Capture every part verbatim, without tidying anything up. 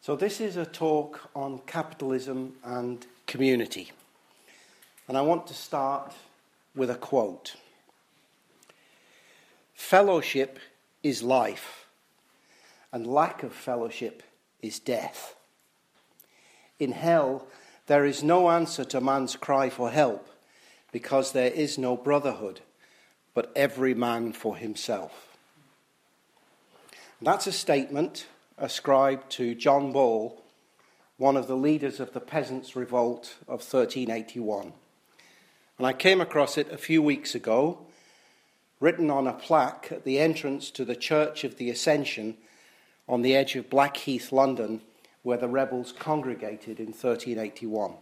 So this is a talk on capitalism and community. And I want to start with a quote. Fellowship is life, and lack of fellowship is death. In hell, there is no answer to man's cry for help, because there is no brotherhood, but every man for himself. That's a statement ascribed to John Ball, one of the leaders of the Peasants' Revolt of thirteen eighty-one. And I came across it a few weeks ago, written on a plaque at the entrance to the Church of the Ascension on the edge of Blackheath, London, where the rebels congregated in thirteen eighty-one.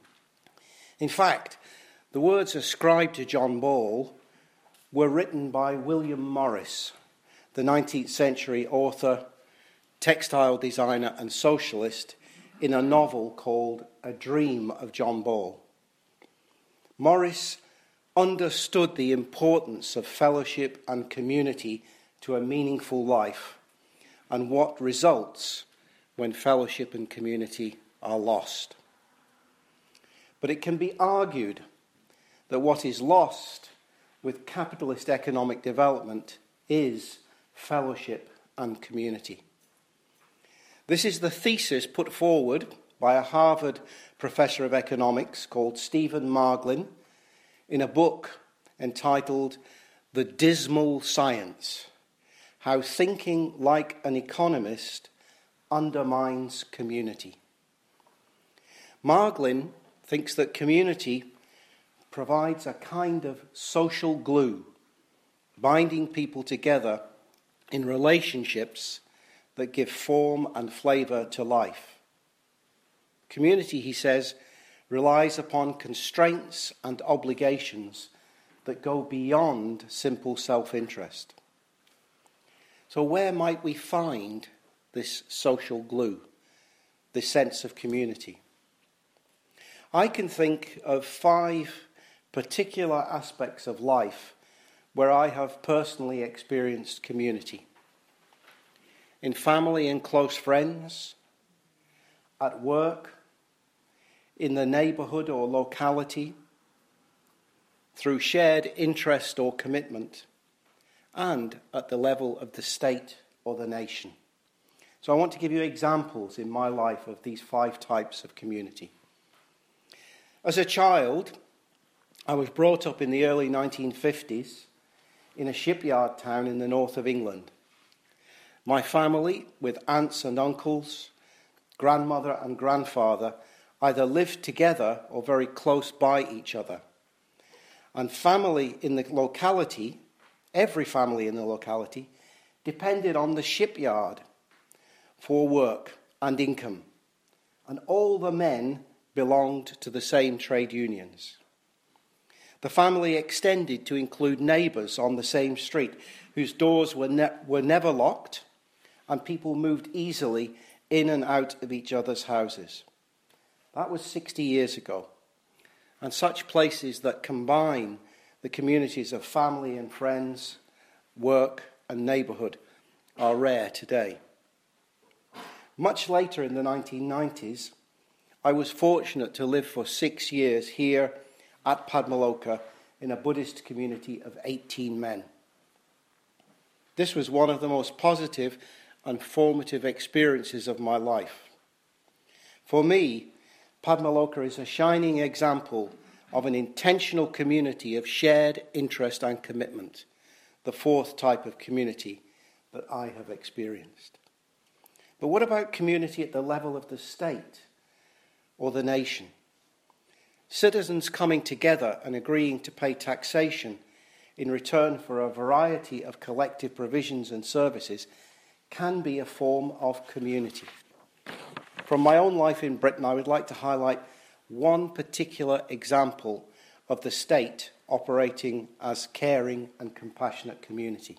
In fact, the words ascribed to John Ball were written by William Morris, the nineteenth century author, textile designer and socialist, in a novel called A Dream of John Ball. Morris understood the importance of fellowship and community to a meaningful life and what results when fellowship and community are lost. But it can be argued that what is lost with capitalist economic development is fellowship and community. This is the thesis put forward by a Harvard professor of economics called Stephen Marglin in a book entitled The Dismal Science: How Thinking Like an Economist Undermines Community. Marglin thinks that community provides a kind of social glue, binding people together in relationships that give form and flavour to life. Community, he says, relies upon constraints and obligations that go beyond simple self-interest. So where might we find this social glue, this sense of community? I can think of five particular aspects of life where I have personally experienced community. In family and close friends, at work, in the neighbourhood or locality, through shared interest or commitment, and at the level of the state or the nation. So I want to give you examples in my life of these five types of community. As a child, I was brought up in the early nineteen fifties in a shipyard town in the north of England. My family, with aunts and uncles, grandmother and grandfather, either lived together or very close by each other. And family in the locality, every family in the locality, depended on the shipyard for work and income. And all the men belonged to the same trade unions. The family extended to include neighbours on the same street whose doors were, ne- were never locked, and people moved easily in and out of each other's houses. That was sixty years ago. And such places that combine the communities of family and friends, work and neighbourhood are rare today. Much later in the nineteen nineties, I was fortunate to live for six years here at Padmaloka in a Buddhist community of eighteen men. This was one of the most positive and formative experiences of my life. For me, Padmaloka is a shining example of an intentional community of shared interest and commitment, the fourth type of community that I have experienced. But what about community at the level of the state or the nation? Citizens coming together and agreeing to pay taxation in return for a variety of collective provisions and services can be a form of community. From my own life in Britain, I would like to highlight one particular example of the state operating as caring and compassionate community.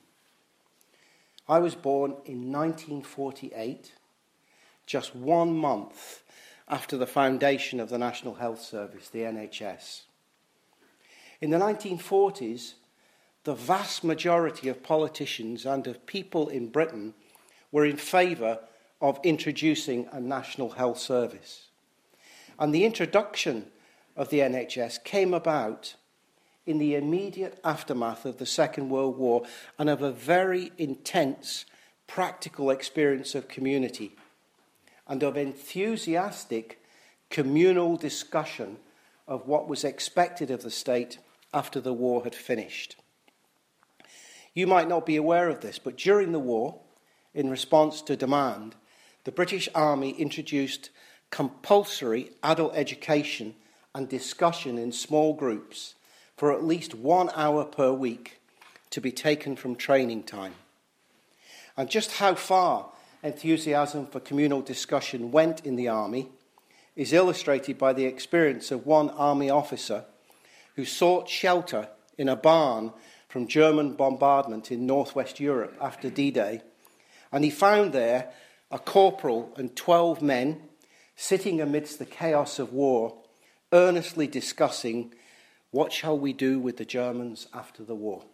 I was born in nineteen forty-eight, just one month after the foundation of the National Health Service, the N H S. In the nineteen forties, the vast majority of politicians and of people in Britain were in favour of introducing a national health service. And the introduction of the N H S came about in the immediate aftermath of the Second World War and of a very intense practical experience of community and of enthusiastic communal discussion of what was expected of the state after the war had finished. You might not be aware of this, but during the war, in response to demand, the British Army introduced compulsory adult education and discussion in small groups for at least one hour per week to be taken from training time. And just how far enthusiasm for communal discussion went in the army is illustrated by the experience of one army officer who sought shelter in a barn from German bombardment in northwest Europe after D-Day, and he found there a corporal and twelve men sitting amidst the chaos of war, earnestly discussing what shall we do with the Germans after the war.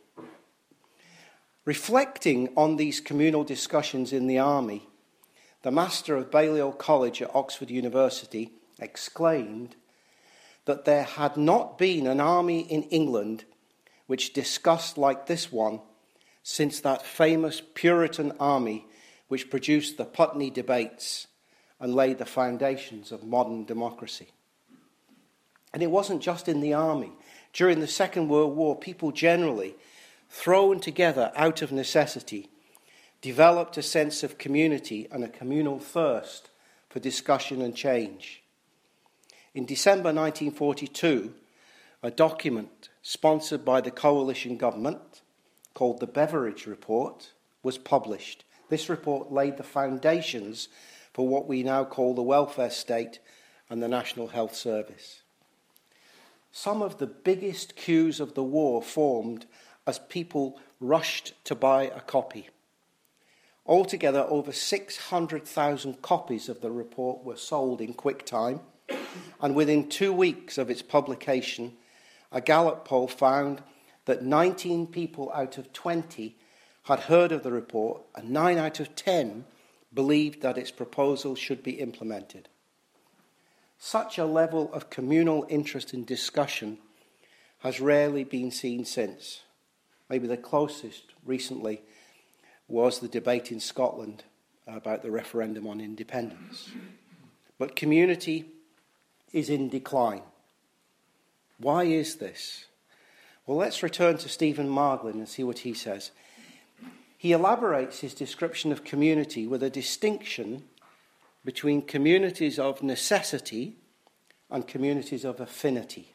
Reflecting on these communal discussions in the army, the master of Balliol College at Oxford University exclaimed that there had not been an army in England which discussed like this one since that famous Puritan army which produced the Putney debates and laid the foundations of modern democracy. And it wasn't just in the army. During the Second World War, people generally, thrown together out of necessity, developed a sense of community and a communal thirst for discussion and change. In December nineteen forty-two, a document sponsored by the coalition government called the Beveridge Report was published. This report laid the foundations for what we now call the welfare state and the National Health Service. Some of the biggest queues of the war formed as people rushed to buy a copy. Altogether, over six hundred thousand copies of the report were sold in quick time, and within two weeks of its publication, a Gallup poll found that nineteen people out of twenty had heard of the report, and nine out of ten believed that its proposals should be implemented. Such a level of communal interest and discussion has rarely been seen since. Maybe the closest recently was the debate in Scotland about the referendum on independence. But community is in decline. Why is this? Well, let's return to Stephen Margolin and see what he says. He elaborates his description of community with a distinction between communities of necessity and communities of affinity.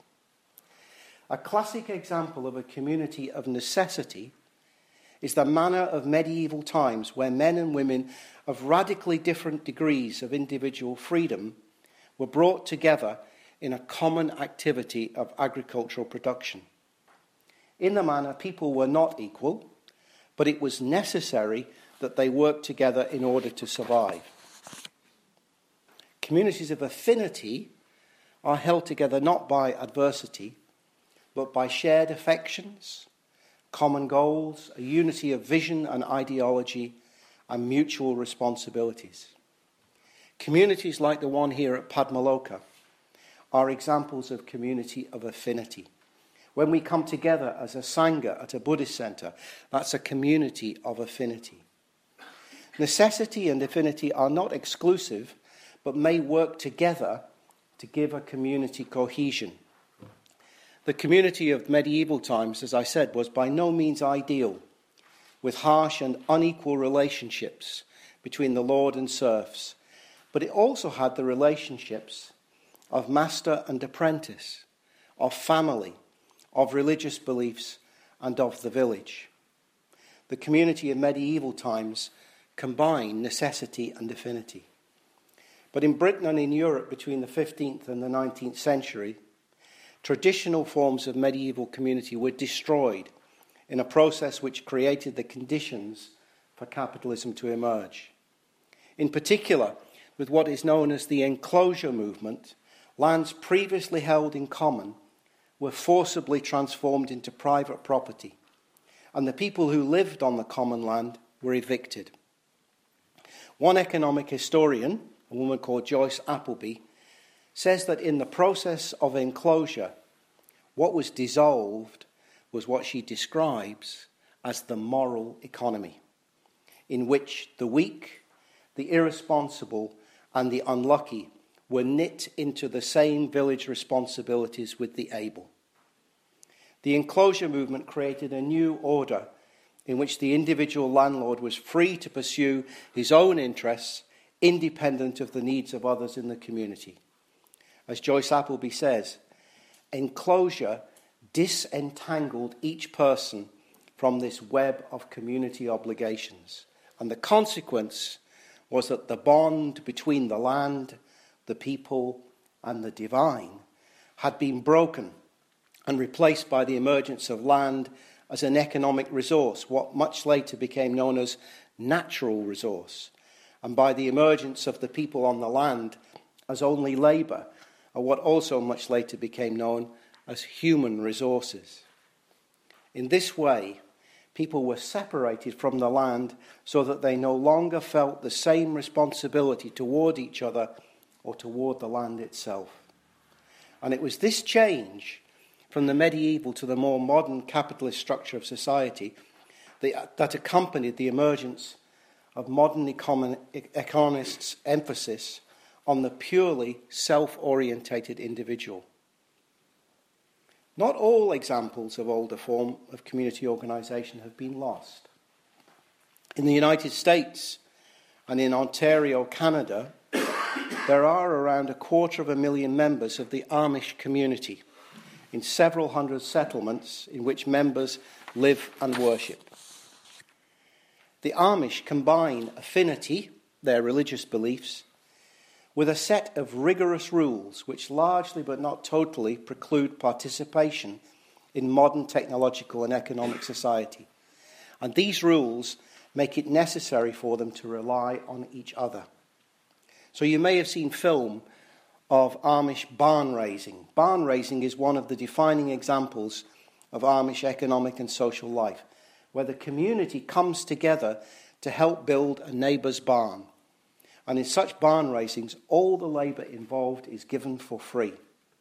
A classic example of a community of necessity is the manner of medieval times where men and women of radically different degrees of individual freedom were brought together in a common activity of agricultural production. In the manner, people were not equal, but it was necessary that they worked together in order to survive. Communities of affinity are held together not by adversity, but by shared affections, common goals, a unity of vision and ideology, and mutual responsibilities. Communities like the one here at Padmaloka are examples of community of affinity. When we come together as a Sangha at a Buddhist centre, that's a community of affinity. Necessity and affinity are not exclusive, but may work together to give a community cohesion. The community of medieval times, as I said, was by no means ideal, with harsh and unequal relationships between the lord and serfs, but it also had the relationships of master and apprentice, of family, of religious beliefs, and of the village. The community of medieval times combined necessity and affinity. But in Britain and in Europe between the fifteenth and the nineteenth century, traditional forms of medieval community were destroyed in a process which created the conditions for capitalism to emerge. In particular, with what is known as the enclosure movement, lands previously held in common were forcibly transformed into private property, and the people who lived on the common land were evicted. One economic historian, a woman called Joyce Appleby, says that in the process of enclosure, what was dissolved was what she describes as the moral economy, in which the weak, the irresponsible, and the unlucky were knit into the same village responsibilities with the able. The enclosure movement created a new order in which the individual landlord was free to pursue his own interests independent of the needs of others in the community. As Joyce Appleby says, enclosure disentangled each person from this web of community obligations, and the consequence was that the bond between the land, the people, and the divine had been broken and replaced by the emergence of land as an economic resource, what much later became known as natural resource, and by the emergence of the people on the land as only labour, or what also much later became known as human resources. In this way, people were separated from the land so that they no longer felt the same responsibility toward each other or toward the land itself. And it was this change from the medieval to the more modern capitalist structure of society that accompanied the emergence of modern econ- economists' emphasis on the purely self-orientated individual. Not all examples of older form of community organisation have been lost. In the United States and in Ontario, Canada, there are around a quarter of a million members of the Amish community in several hundred settlements in which members live and worship. The Amish combine affinity, their religious beliefs, with a set of rigorous rules which largely but not totally preclude participation in modern technological and economic society. And these rules make it necessary for them to rely on each other. So you may have seen film of Amish barn raising. Barn raising is one of the defining examples of Amish economic and social life, where the community comes together to help build a neighbour's barn. And in such barn raisings, all the labour involved is given for free.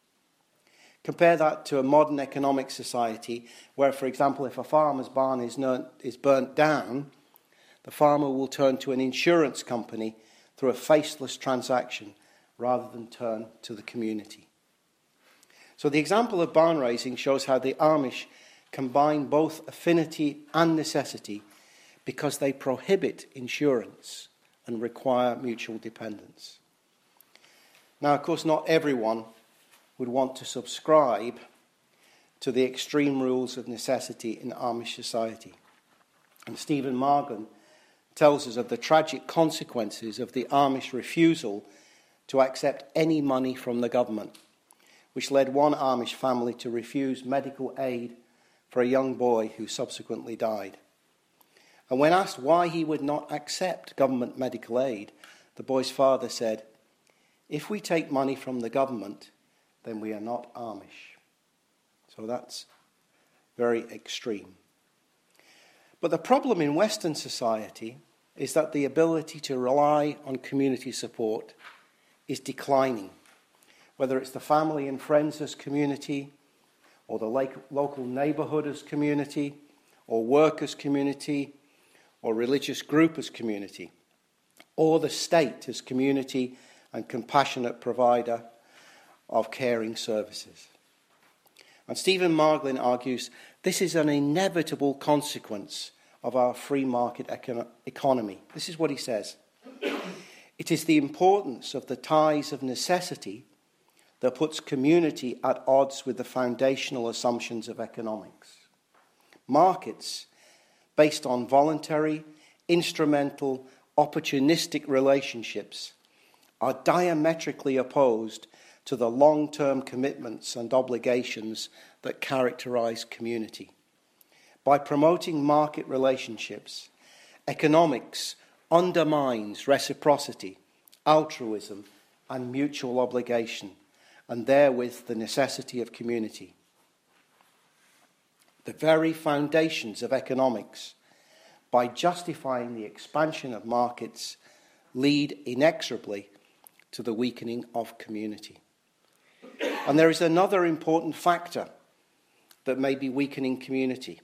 Compare that to a modern economic society where, for example, if a farmer's barn is, ner- is burnt down, the farmer will turn to an insurance company through a faceless transaction rather than turn to the community. So the example of barn raising shows how the Amish combine both affinity and necessity because they prohibit insurance and require mutual dependence. Now, of course, not everyone would want to subscribe to the extreme rules of necessity in Amish society. And Stephen Margolin tells us of the tragic consequences of the Amish refusal to accept any money from the government, which led one Amish family to refuse medical aid for a young boy who subsequently died. And when asked why he would not accept government medical aid, the boy's father said, "If we take money from the government, then we are not Amish." So that's very extreme. But the problem in Western society is that the ability to rely on community support is declining, whether it's the family and friends as community, or the local neighbourhood as community, or work as community, or religious group as community, or the state as community and compassionate provider of caring services. And Stephen Margolin argues this is an inevitable consequence of our free market econ- economy. This is what he says. It is the importance of the ties of necessity that puts community at odds with the foundational assumptions of economics. Markets based on voluntary, instrumental, opportunistic relationships are diametrically opposed to the long-term commitments and obligations that characterize community. By promoting market relationships, economics undermines reciprocity, altruism, and mutual obligation, and therewith the necessity of community. The very foundations of economics, by justifying the expansion of markets, lead inexorably to the weakening of community. And there is another important factor that may be weakening community.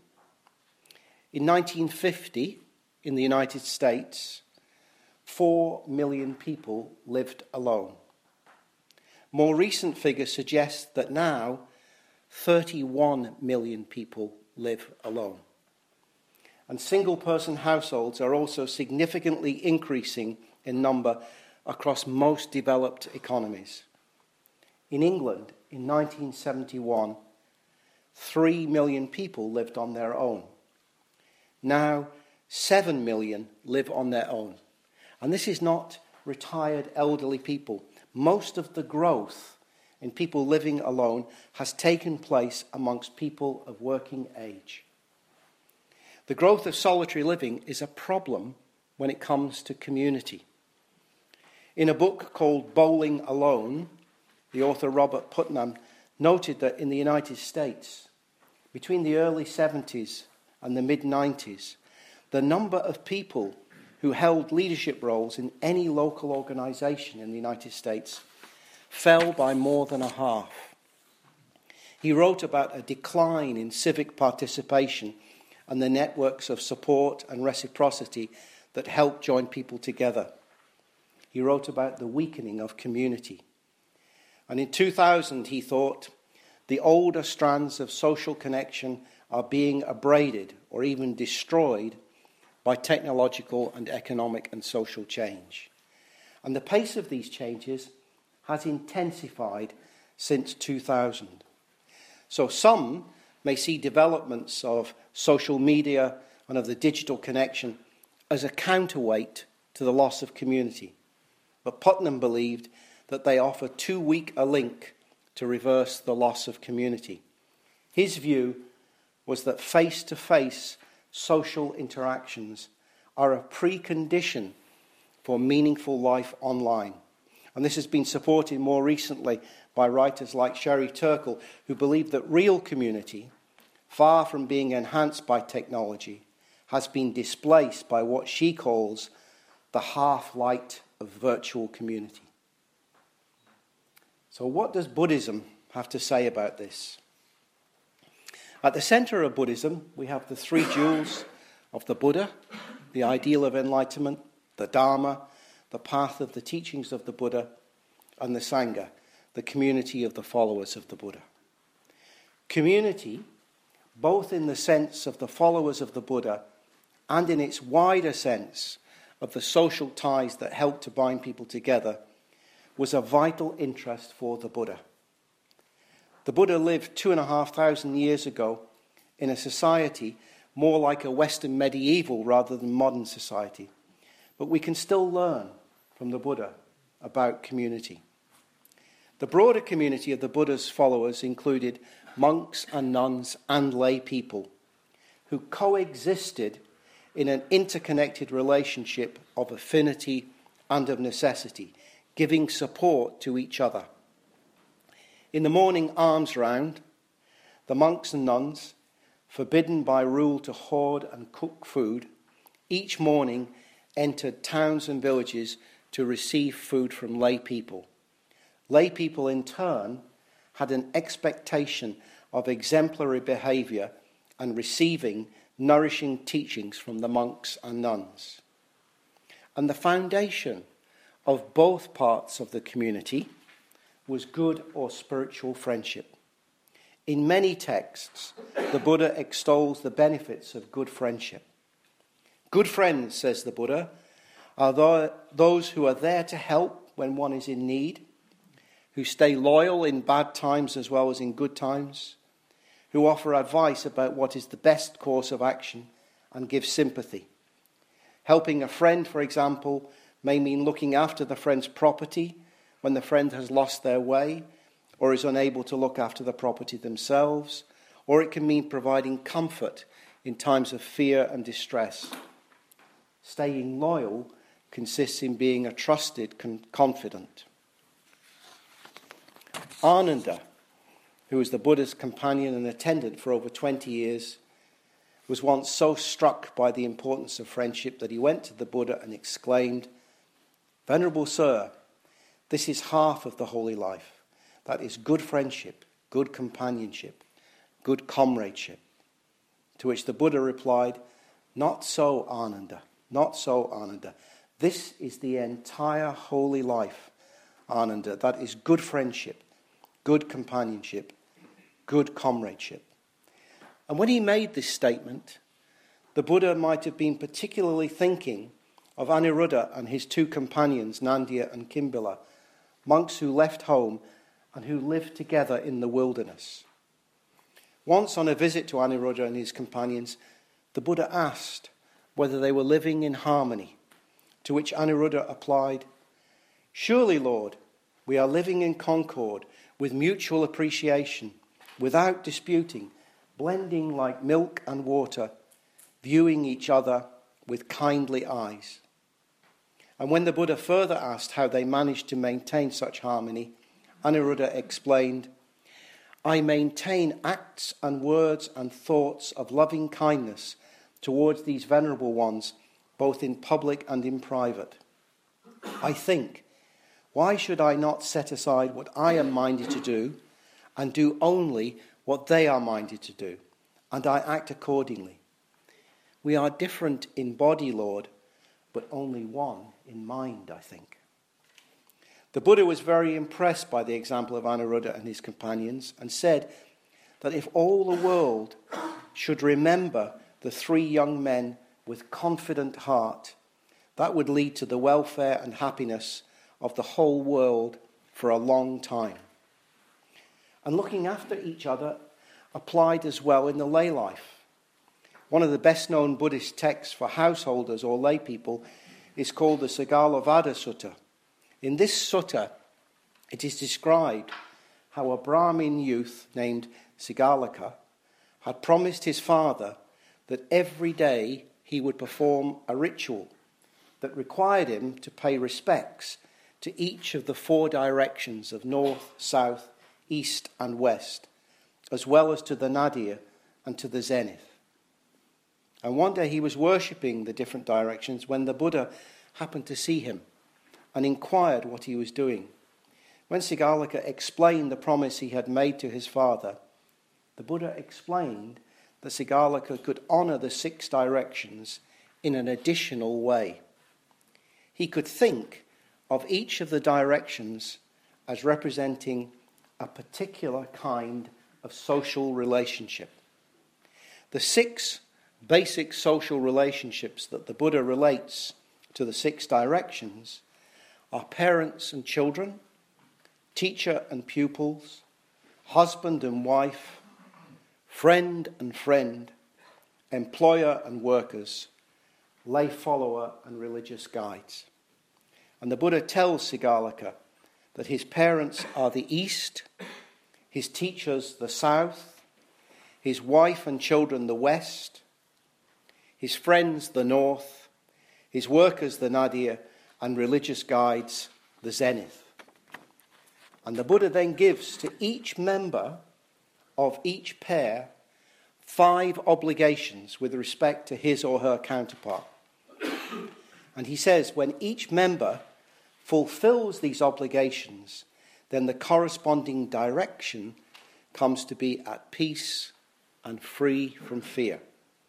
In nineteen fifty, in the United States, four million people lived alone. More recent figures suggest that now thirty-one million people live alone. And single-person households are also significantly increasing in number across most developed economies. In England, in nineteen seventy-one, three million people lived on their own. Now, seven million live on their own. And this is not retired elderly people. Most of the growth in people living alone has taken place amongst people of working age. The growth of solitary living is a problem when it comes to community. In a book called Bowling Alone, the author Robert Putnam noted that in the United States, between the early seventies and the mid-nineties, the number of people who held leadership roles in any local organisation in the United States fell by more than a half. He wrote about a decline in civic participation and the networks of support and reciprocity that help join people together. He wrote about the weakening of community. And in two thousand, he thought, the older strands of social connection are being abraded or even destroyed by technological and economic and social change. And the pace of these changes has intensified since two thousand. So some may see developments of social media and of the digital connection as a counterweight to the loss of community. But Putnam believed that they offer too weak a link to reverse the loss of community. His view was that face-to-face social interactions are a precondition for meaningful life online. And this has been supported more recently by writers like Sherry Turkle, who believe that real community, far from being enhanced by technology, has been displaced by what she calls the half-light of virtual community. So what does Buddhism have to say about this? At the centre of Buddhism, we have the three jewels of the Buddha, the ideal of enlightenment, the Dharma, the path of the teachings of the Buddha, and the Sangha, the community of the followers of the Buddha. Community, both in the sense of the followers of the Buddha and in its wider sense of the social ties that help to bind people together, was a vital interest for the Buddha. The Buddha lived two and a half thousand years ago in a society more like a Western medieval rather than modern society. But we can still learn from the Buddha about community. The broader community of the Buddha's followers included monks and nuns and lay people who coexisted in an interconnected relationship of affinity and of necessity, giving support to each other. In the morning alms round, the monks and nuns, forbidden by rule to hoard and cook food, each morning entered towns and villages to receive food from lay people. Lay people, in turn, had an expectation of exemplary behaviour and receiving nourishing teachings from the monks and nuns. And the foundation of both parts of the community was good or spiritual friendship. In many texts, the Buddha extols the benefits of good friendship. Good friends, says the Buddha, are those who are there to help when one is in need, who stay loyal in bad times as well as in good times, who offer advice about what is the best course of action and give sympathy. Helping a friend, for example, may mean looking after the friend's property when the friend has lost their way or is unable to look after the property themselves, or it can mean providing comfort in times of fear and distress. Staying loyal consists in being a trusted con- confidant. Ananda, who was the Buddha's companion and attendant for over twenty years, was once so struck by the importance of friendship that he went to the Buddha and exclaimed, Venerable Sir, this is half of the holy life. That is good friendship, good companionship, good comradeship. To which the Buddha replied, not so, Ananda, not so, Ananda. This is the entire holy life, Ananda. That is good friendship, good companionship, good comradeship. And when he made this statement, the Buddha might have been particularly thinking of Aniruddha and his two companions, Nandya and Kimbila, monks who left home and who lived together in the wilderness. Once on a visit to Aniruddha and his companions, the Buddha asked whether they were living in harmony, to which Aniruddha applied, surely, Lord, we are living in concord with mutual appreciation, without disputing, blending like milk and water, viewing each other with kindly eyes. And when the Buddha further asked how they managed to maintain such harmony, Aniruddha explained, I maintain acts and words and thoughts of loving kindness towards these venerable ones, both in public and in private. I think, why should I not set aside what I am minded to do and do only what they are minded to do, and I act accordingly? We are different in body, Lord, but only one in mind, I think. The Buddha was very impressed by the example of Aniruddha and his companions and said that if all the world should remember the three young men with confident heart, that would lead to the welfare and happiness of the whole world for a long time. And looking after each other applied as well in the lay life. One of the best-known Buddhist texts for householders or lay people is called the Sigalovada Sutta. In this sutta, it is described how a Brahmin youth named Sigalaka had promised his father that every day he would perform a ritual that required him to pay respects to each of the four directions of north, south, east and west, as well as to the nadir and to the zenith. And one day he was worshipping the different directions when the Buddha happened to see him and inquired what he was doing. When Sigalaka explained the promise he had made to his father, the Buddha explained that Sigalaka could honour the six directions in an additional way. He could think of each of the directions as representing a particular kind of social relationship. The six basic social relationships that the Buddha relates to the six directions are parents and children, teacher and pupils, husband and wife, friend and friend, employer and workers, lay follower and religious guides. And the Buddha tells Sigalaka that his parents are the east, his teachers the south, his wife and children the west, his friends the north, his workers the nadir, and religious guides the zenith. And the Buddha then gives to each member of each pair five obligations with respect to his or her counterpart. And he says when each member fulfills these obligations, then the corresponding direction comes to be at peace and free from fear.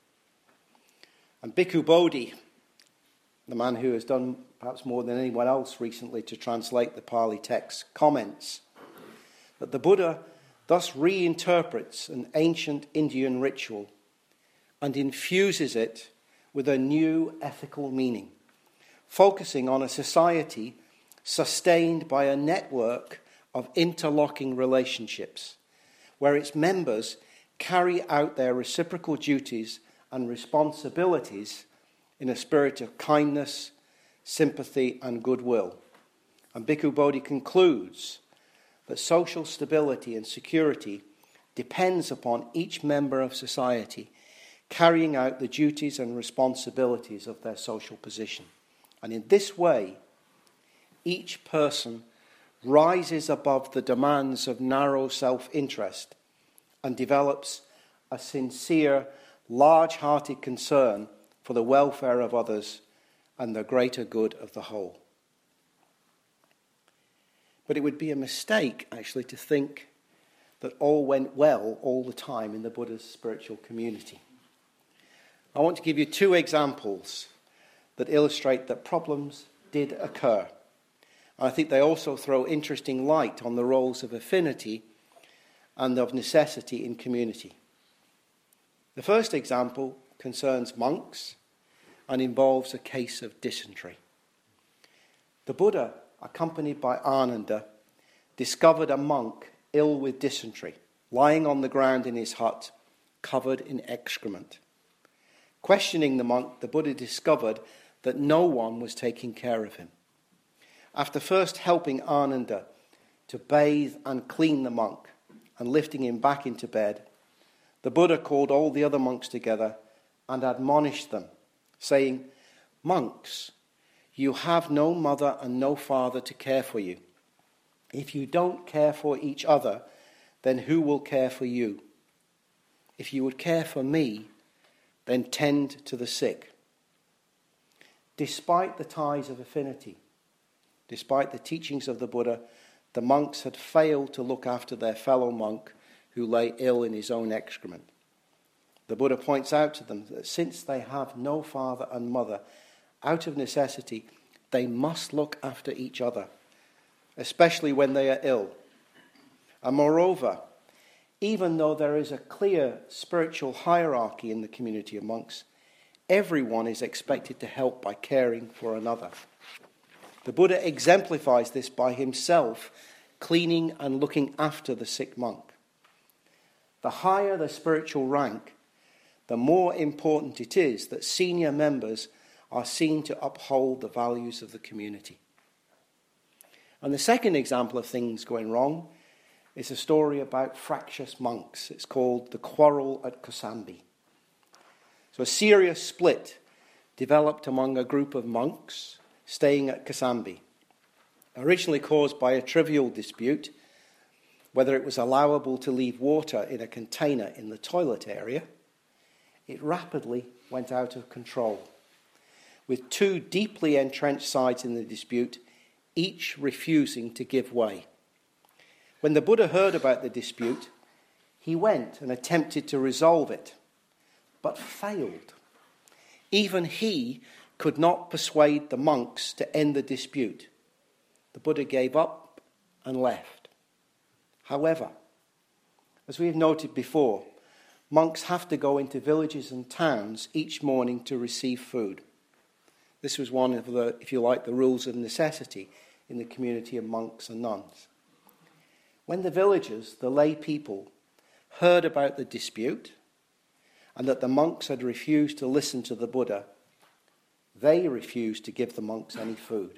And Bhikkhu Bodhi, the man who has done perhaps more than anyone else recently to translate the Pali text, comments that the Buddha thus reinterprets an ancient Indian ritual and infuses it with a new ethical meaning, focusing on a society sustained by a network of interlocking relationships, where its members carry out their reciprocal duties and responsibilities in a spirit of kindness, sympathy and goodwill. And Bhikkhu Bodhi concludes that social stability and security depends upon each member of society carrying out the duties and responsibilities of their social position. And in this way, each person rises above the demands of narrow self-interest and develops a sincere, large-hearted concern for the welfare of others and the greater good of the whole. But it would be a mistake, actually, to think that all went well all the time in the Buddha's spiritual community. I want to give you two examples that illustrate that problems did occur. I think they also throw interesting light on the roles of affinity and of necessity in community. The first example concerns monks and involves a case of dysentery. The Buddha, accompanied by Ananda, discovered a monk ill with dysentery, lying on the ground in his hut, covered in excrement. Questioning the monk, the Buddha discovered that no one was taking care of him. After first helping Ananda to bathe and clean the monk and lifting him back into bed, the Buddha called all the other monks together and admonished them, saying, "Monks, you have no mother and no father to care for you. If you don't care for each other, then who will care for you? If you would care for me, then tend to the sick." Despite the ties of affinity, despite the teachings of the Buddha, the monks had failed to look after their fellow monk who lay ill in his own excrement. The Buddha points out to them that since they have no father and mother, out of necessity, they must look after each other, especially when they are ill. And moreover, even though there is a clear spiritual hierarchy in the community of monks, everyone is expected to help by caring for another. The Buddha exemplifies this by himself cleaning and looking after the sick monk. The higher the spiritual rank, the more important it is that senior members are seen to uphold the values of the community. And the second example of things going wrong is a story about fractious monks. It's called The Quarrel at Kosambi. So a serious split developed among a group of monks staying at Kosambi, originally caused by a trivial dispute, whether it was allowable to leave water in a container in the toilet area. It rapidly went out of control, with two deeply entrenched sides in the dispute, each refusing to give way. When the Buddha heard about the dispute, he went and attempted to resolve it, but failed. Even he could not persuade the monks to end the dispute. The Buddha gave up and left. However, as we have noted before, monks have to go into villages and towns each morning to receive food. This was one of the, if you like, the rules of necessity in the community of monks and nuns. When the villagers, the lay people, heard about the dispute and that the monks had refused to listen to the Buddha, they refused to give the monks any food.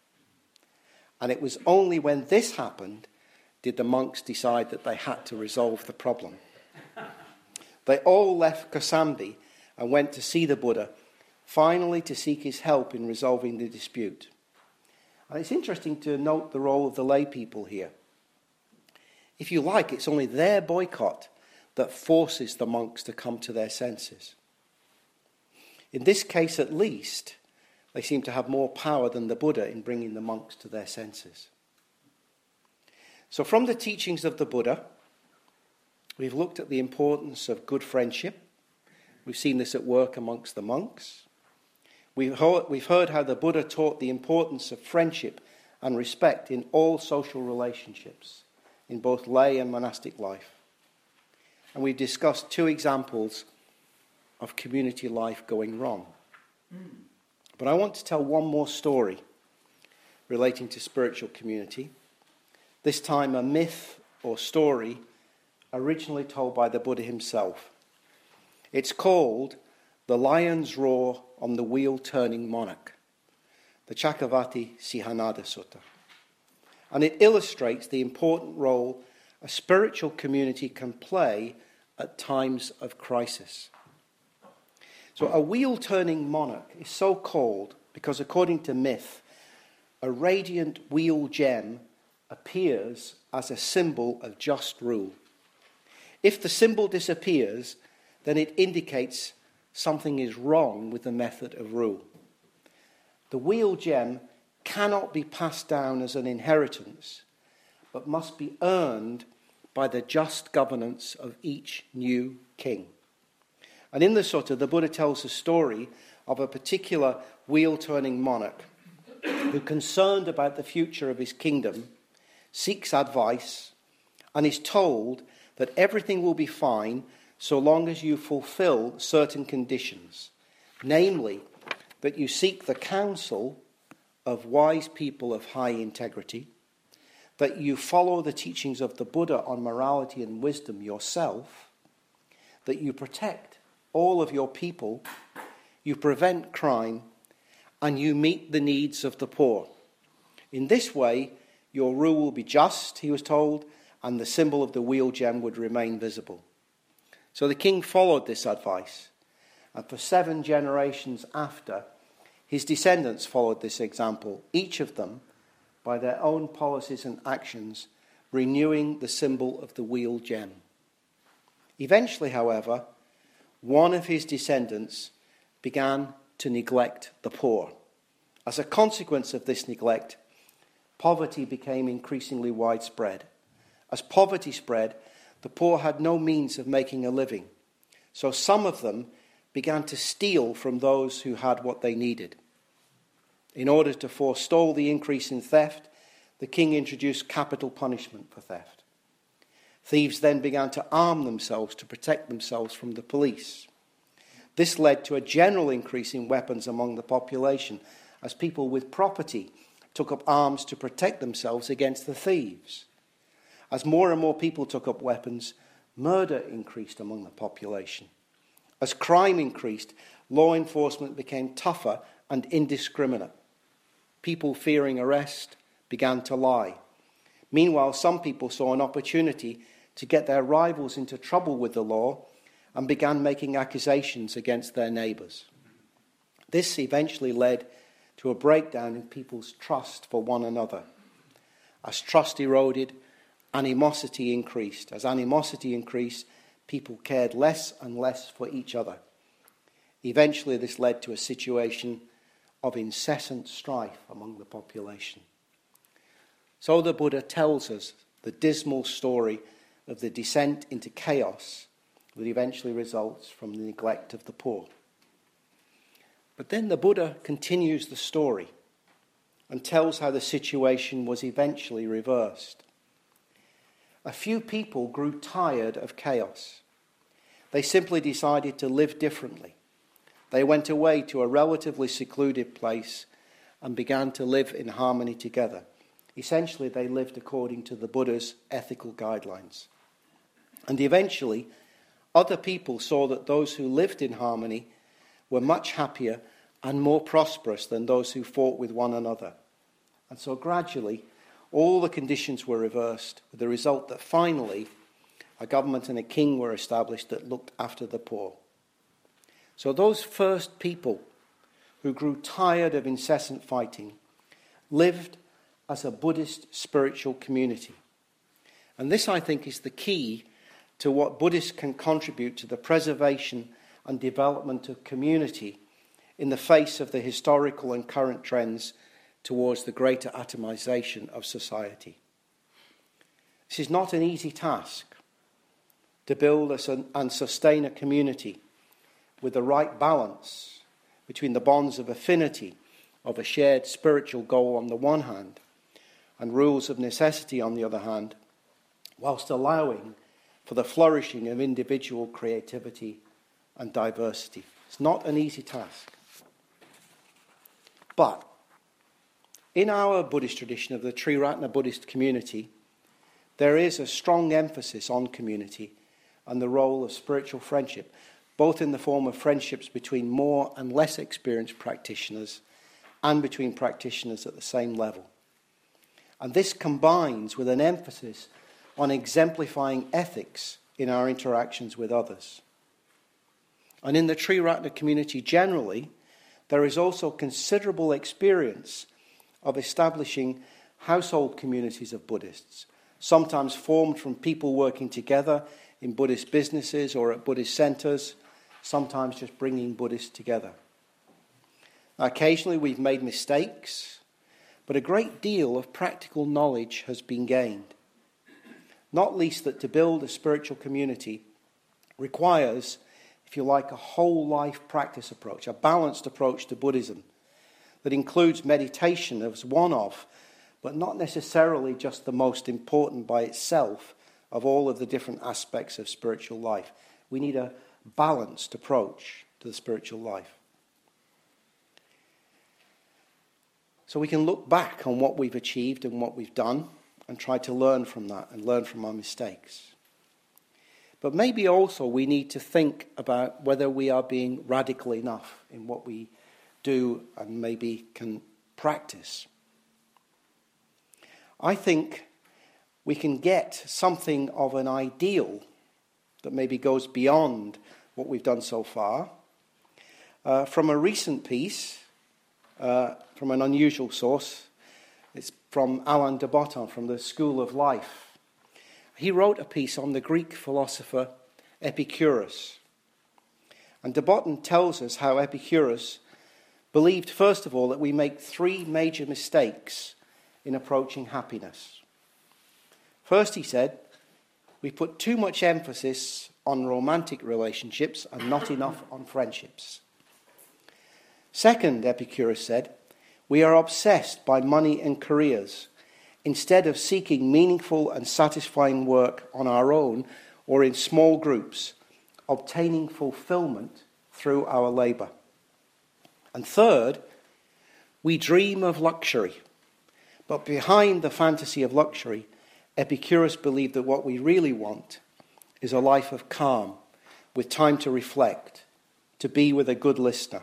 And it was only when this happened did the monks decide that they had to resolve the problem. They all left Kosambi and went to see the Buddha, finally to seek his help in resolving the dispute. And it's interesting to note the role of the lay people here. If you like, it's only their boycott that forces the monks to come to their senses. In this case, at least, they seem to have more power than the Buddha in bringing the monks to their senses. So from the teachings of the Buddha, we've looked at the importance of good friendship. We've seen this at work amongst the monks. We've heard, we've heard how the Buddha taught the importance of friendship and respect in all social relationships, in both lay and monastic life. And we've discussed two examples of community life going wrong. But I want to tell one more story relating to spiritual community, this time a myth or story originally told by the Buddha himself. It's called The Lion's Roar on the Wheel-Turning Monarch, the Chakravarti Sihanada Sutta. And it illustrates the important role a spiritual community can play at times of crisis. So a wheel-turning monarch is so called because, according to myth, a radiant wheel gem appears as a symbol of just rule. If the symbol disappears, then it indicates something is wrong with the method of rule. The wheel gem cannot be passed down as an inheritance, but must be earned by the just governance of each new king. And in the sutta, the Buddha tells a story of a particular wheel-turning monarch who, concerned about the future of his kingdom, seeks advice and is told that everything will be fine so long as you fulfill certain conditions, namely, that you seek the counsel of wise people of high integrity, that you follow the teachings of the Buddha on morality and wisdom yourself, that you protect all of your people, you prevent crime, and you meet the needs of the poor. In this way, your rule will be just, he was told, and the symbol of the wheel gem would remain visible. So the king followed this advice, and for seven generations after, his descendants followed this example, each of them, by their own policies and actions, renewing the symbol of the wheel gem. Eventually, however, one of his descendants began to neglect the poor. As a consequence of this neglect, poverty became increasingly widespread. As poverty spread, the poor had no means of making a living, so some of them began to steal from those who had what they needed. In order to forestall the increase in theft, the king introduced capital punishment for theft. Thieves then began to arm themselves to protect themselves from the police. This led to a general increase in weapons among the population, as people with property took up arms to protect themselves against the thieves. As more and more people took up weapons, murder increased among the population. As crime increased, law enforcement became tougher and indiscriminate. People fearing arrest began to lie. Meanwhile, some people saw an opportunity to get their rivals into trouble with the law and began making accusations against their neighbours. This eventually led to a breakdown in people's trust for one another. As trust eroded, animosity increased. As animosity increased, people cared less and less for each other. Eventually, this led to a situation of incessant strife among the population. So the Buddha tells us the dismal story of the descent into chaos that eventually results from the neglect of the poor. But then the Buddha continues the story and tells how the situation was eventually reversed. A few people grew tired of chaos. They simply decided to live differently. They went away to a relatively secluded place and began to live in harmony together. Essentially, they lived according to the Buddha's ethical guidelines. And eventually, other people saw that those who lived in harmony were much happier and more prosperous than those who fought with one another. And so gradually, all the conditions were reversed, with the result that finally a government and a king were established that looked after the poor. So those first people who grew tired of incessant fighting lived as a Buddhist spiritual community. And this, I think, is the key to what Buddhists can contribute to the preservation and development of community in the face of the historical and current trends towards the greater atomization of society. This is not an easy task, to build and sustain a community with the right balance between the bonds of affinity of a shared spiritual goal on the one hand and rules of necessity on the other hand, whilst allowing for the flourishing of individual creativity and diversity. It's not an easy task. But in our Buddhist tradition of the Triratna Buddhist community, there is a strong emphasis on community and the role of spiritual friendship, both in the form of friendships between more and less experienced practitioners and between practitioners at the same level. And this combines with an emphasis on exemplifying ethics in our interactions with others. And in the Triratna community generally, there is also considerable experience of establishing household communities of Buddhists, sometimes formed from people working together in Buddhist businesses or at Buddhist centres, sometimes just bringing Buddhists together. Occasionally we've made mistakes, but a great deal of practical knowledge has been gained. not least that to build a spiritual community requires, if you like, a whole life practice approach, a balanced approach to Buddhism that includes meditation as one of, but not necessarily just the most important by itself of all of the different aspects of spiritual life. We need a balanced approach to the spiritual life. So we can look back on what we've achieved and what we've done and try to learn from that and learn from our mistakes. But maybe also we need to think about whether we are being radical enough in what we do and maybe can practice. I think we can get something of an ideal that maybe goes beyond what we've done so far uh, from a recent piece, uh, from an unusual source. It's from Alain de Botton, from the School of Life. He wrote a piece on the Greek philosopher Epicurus. And de Botton tells us how Epicurus believed, first of all, that we make three major mistakes in approaching happiness. First, he said, we put too much emphasis on romantic relationships and not enough on friendships. Second, Epicurus said, we are obsessed by money and careers instead of seeking meaningful and satisfying work on our own or in small groups, obtaining fulfillment through our labour. And third, we dream of luxury. But behind the fantasy of luxury, Epicurus believed that what we really want is a life of calm, with time to reflect, to be with a good listener.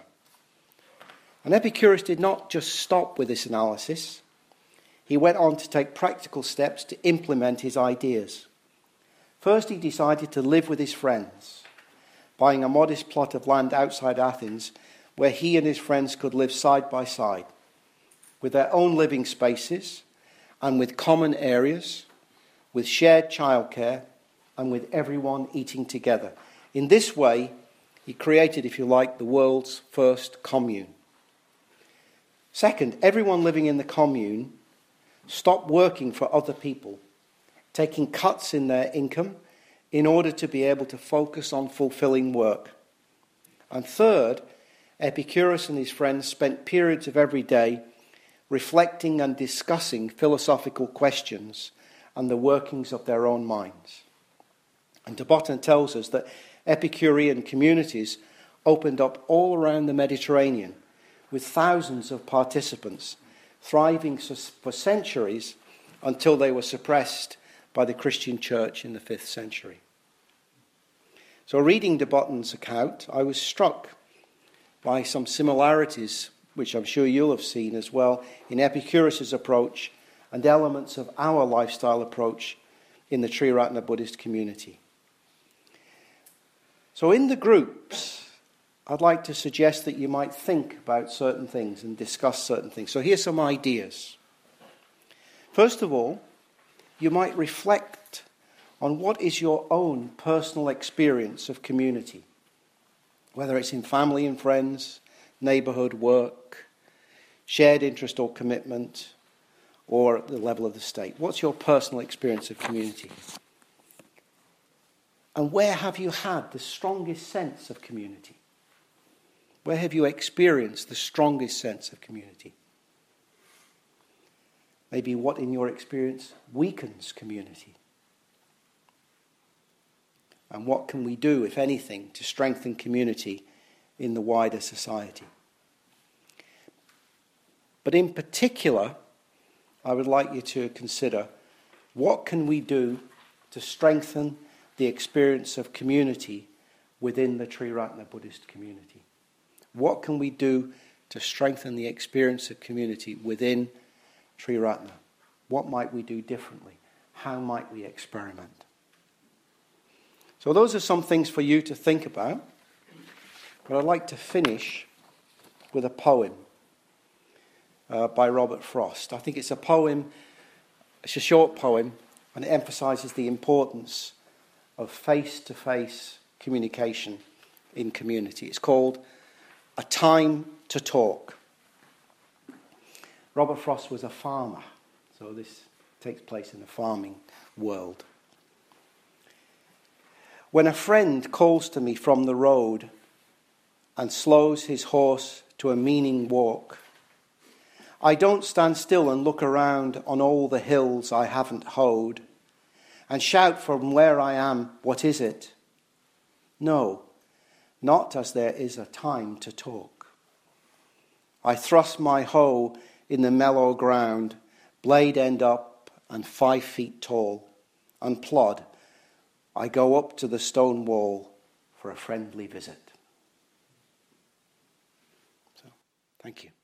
And Epicurus did not just stop with this analysis. He went on to take practical steps to implement his ideas. First, he decided to live with his friends, buying a modest plot of land outside Athens where he and his friends could live side by side, with their own living spaces and with common areas, with shared childcare and with everyone eating together. In this way, he created, if you like, the world's first commune. Second, everyone living in the commune stopped working for other people, taking cuts in their income in order to be able to focus on fulfilling work. And third, Epicurus and his friends spent periods of every day reflecting and discussing philosophical questions and the workings of their own minds. And de Botton tells us that Epicurean communities opened up all around the Mediterranean with thousands of participants, thriving for centuries until they were suppressed by the Christian church in the fifth century. So reading de Botton's account, I was struck by some similarities, which I'm sure you'll have seen as well, in Epicurus' approach and elements of our lifestyle approach in the Triratna Buddhist community. So in the groups, I'd like to suggest that you might think about certain things and discuss certain things. So here's some ideas. First of all, you might reflect on what is your own personal experience of community, whether it's in family and friends, neighbourhood, work, shared interest or commitment, or at the level of the state. What's your personal experience of community? And where have you had the strongest sense of community? Where have you experienced the strongest sense of community? Maybe what in your experience weakens community? And what can we do, if anything, to strengthen community in the wider society? But in particular, I would like you to consider what can we do to strengthen the experience of community within the Triratna Buddhist community? What can we do to strengthen the experience of community within Triratna? What might we do differently? How might we experiment? So those are some things for you to think about. But I'd like to finish with a poem uh, by Robert Frost. I think it's a poem, it's a short poem, and it emphasises the importance of face-to-face communication in community. It's called A Time to Talk. Robert Frost was a farmer, so this takes place in the farming world. When a friend calls to me from the road and slows his horse to a meaning walk, I don't stand still and look around on all the hills I haven't hoed and shout from where I am, what is it? No, not as there is a time to talk. I thrust my hoe in the mellow ground, blade end up and five feet tall, and plod, I go up to the stone wall for a friendly visit. So, thank you.